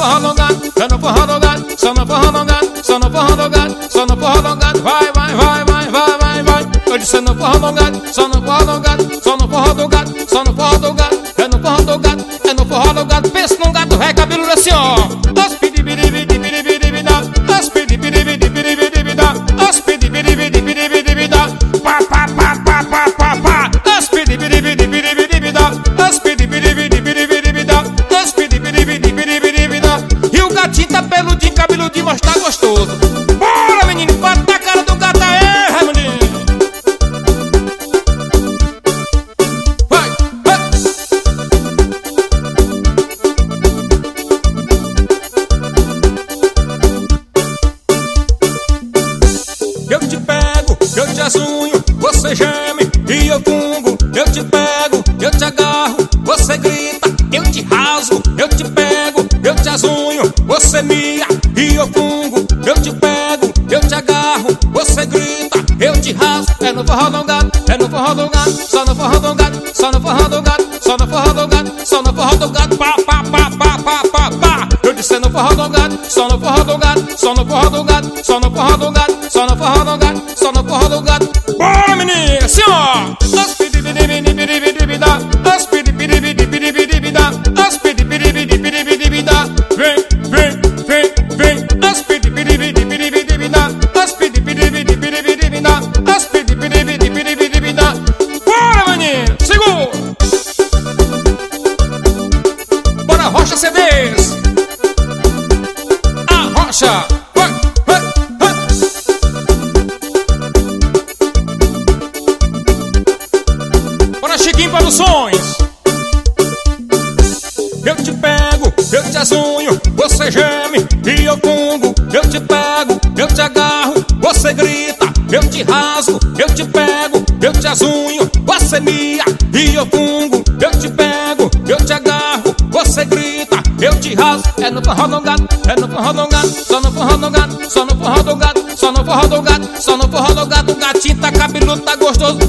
forró do gato, é no forró do gato, só no forró do gato, só no forró do gato, só no forró do gato. Vai, vai, vai, vai, vai, vai, vai. Eu disse no forró do gato, só no forró do gato, só no forró do gato, só no forró do gato, é no forró do gato, é no forró do gato. Pensa num gato ré, cabelo assim, ó. Os pidi-bidi-bidi-bidi-bidi-bidi-da, os pidi-bidi-bidi-bidi-bidi-da, os pidi-bidi-bidi-bidi-bidi-da, pá, pá, pá, pá, pá, pá, pá, os pidi-bidi-bidi-bidi-bidi-da, os pidi-bidi-bidi-bidi-bidi-da, os pidi-bidi-bidi-bidi-bidi-da. E o gatinho tá peludinho, cabeludinho, mas tá gostoso. Bora, menino, bate na cara do gato aí, Raimundo. Vai, vai. Eu te pego, eu te assunho, você geme e eu fungo. Eu te pego, eu te agarro, você grita, eu te rasgo. Eu te pego, eu te assunho, você mia e eu fungo. Eu te pego, eu te agarro, você grita, eu te rasgo. É no forró do gato, é no forró do gato, só no forró do gato, só no forró do gato, só no forró do gato, só no forró do gato, pá, pá, pá, pá, pá, pá, pá. Eu disse é no forró do gato, só no forró do gato, só no forró do gato, só no forró do gato, só no forró do gato, só no forró do gato. Bora, menino, assim ó. Os pidi-bidi-bidi-bidi-bidi-da, os pidi-bidi-bidi-bidi-bidi-da, os pidi-bidi-bidi-bidi-bidi-da. Vem, vem, vem, vem, os pidi-bidi-bidi-bidi-bidi-da, os pidi-bidi-bidi-bidi-bidi-da, os pidi-bidi-bidi-bidi-bidi-da. Bora, menino, segura. Bora, Rocha CDs. A Rocha. Vai, vai, vai. Bora, Chiquinho Produções. Eu te pego, eu te assunho, você geme e eu fungo. Eu te pego, eu te agarro, você grita, eu te rasgo. Eu te pego, eu te assunho, você mia e eu fungo. Eu te pego, eu te agarro, você grita, eu te rasgo. É no forró do gato, é no forró do gato, só no forró do gato, só no forró do gato, só no forró do gato, só no forró do gato. O gatinho tá cabeludo, tá gostoso.